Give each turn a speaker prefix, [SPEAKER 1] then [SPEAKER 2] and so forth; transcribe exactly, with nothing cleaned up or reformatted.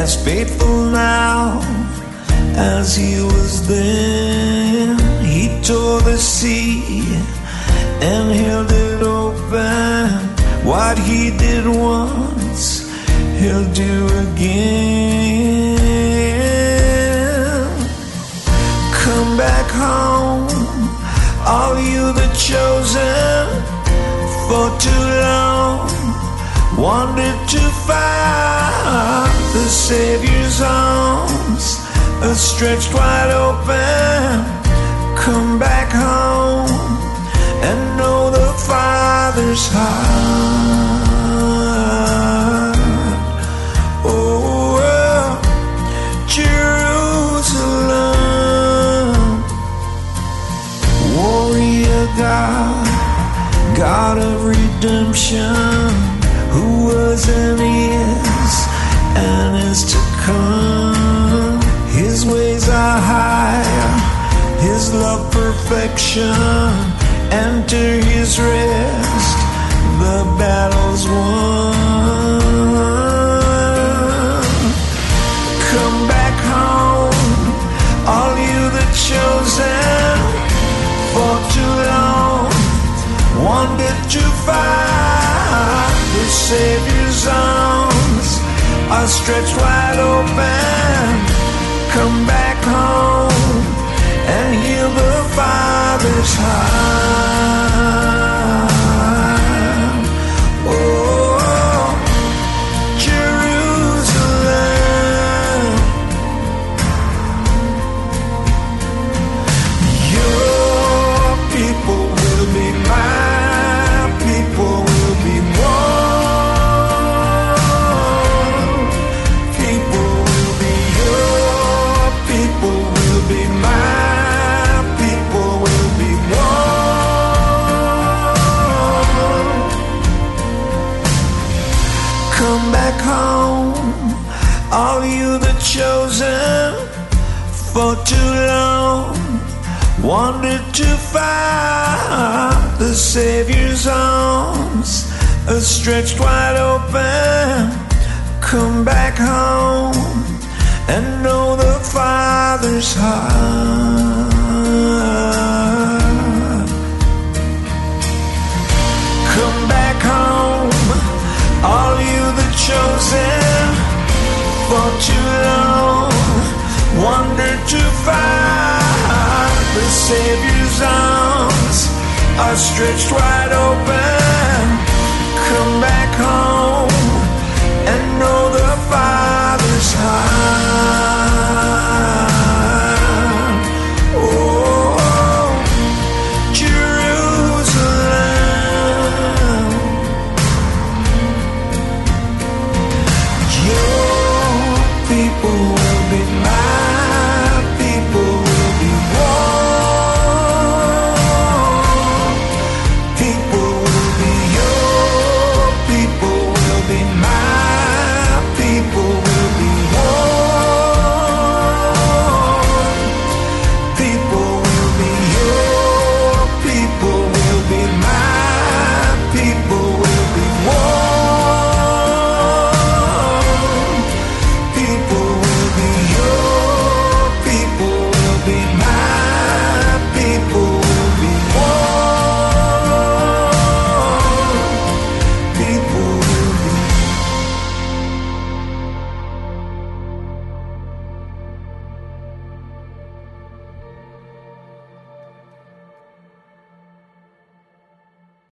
[SPEAKER 1] as faithful now as he was then. He tore the sea and held it open. What he did once, he'll do again. Come back home, all you the chosen, for too long wandered too far. The Savior's arms are stretched wide open. Come back home and know the Father's heart. Oh, Jerusalem, warrior God, God of redemption, who was and is and is to come. His ways are higher, his love perfection. Enter his rest, the battle's won. Come back home, all you the chosen, for too long wandered too far. The Savior's arms are stretched wide open. Come back home and heal the Father's heart. Oh, Jerusalem, your people will be my people, will be one. People will be your people, will be my home, all you the chosen, for too long wandered too far. The Savior's arms are stretched wide open. Come back home and know the Father's heart. Come back home, all you the chosen, for too long wandered too far. The Savior's arms are stretched wide open. Come back home